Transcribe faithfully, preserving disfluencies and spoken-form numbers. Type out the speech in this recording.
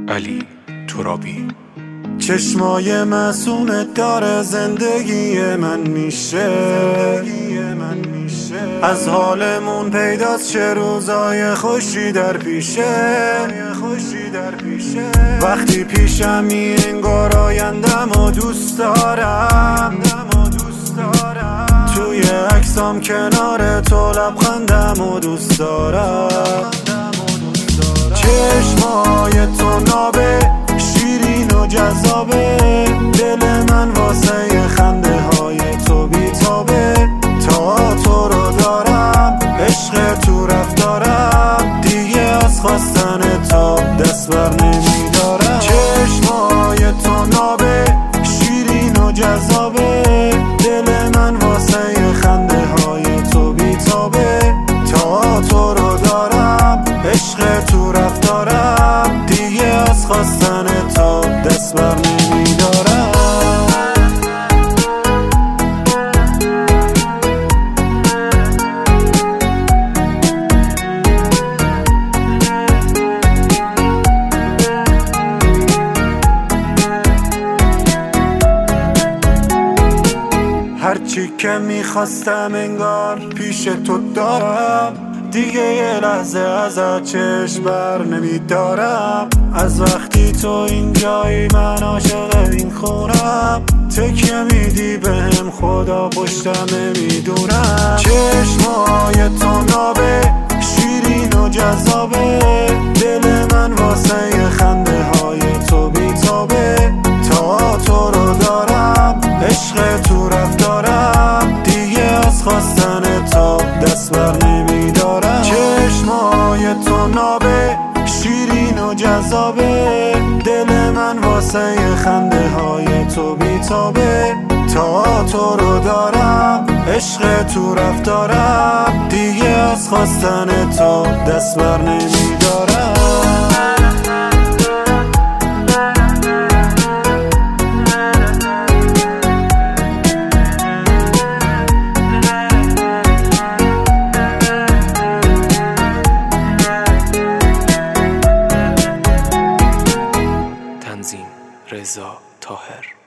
علی ترابی. چشمای معصومت داره زندگی من میشه، از حالمون پیداست چه روزای خوشی در پیشه. وقتی پیشمی انگار آیندم و دوست دارم، توی عکسام کنار تو لبخندم و دوست دارم. چشمای تو نابه شیرین و جذابه، دل من واسه خنده های تو بیتابه. تا تو رو دارم عشق تو رفتارم، دیگه از خواستن تو دست بر نمیدارم. چشمای تو نابه شیرین و جذابه، دل من واسه خنده های تو بیتابه. تا تو رو دارم عشق تو رفتارم، دیگه از خواستن تو دست بر نمیدارم. هرچی که میخواستم انگار پیش تو دارم، دیگه یه لحظه ازت چشم بر نمیدارم. از وقتی تو اینجایی من عاشق این خونم، تکیه میدی بهم خدا پشتم نمیدونم. چشمای تو نابه شیرین و جذابه، دل من واسه خنده های تو بیتابه. تا تو رو دارم عشق تو رفتارم، دیگه از خواستن تو دست بر نمیدارم. چشمای تو نابه شیرین و جذابه، دل من واسه خنده های تو بیتابه. تا تو رو دارم عشق تو رفتارم، دیگه از خواستن تو دست بر نمیدارم. تنظیم رضا طاهر.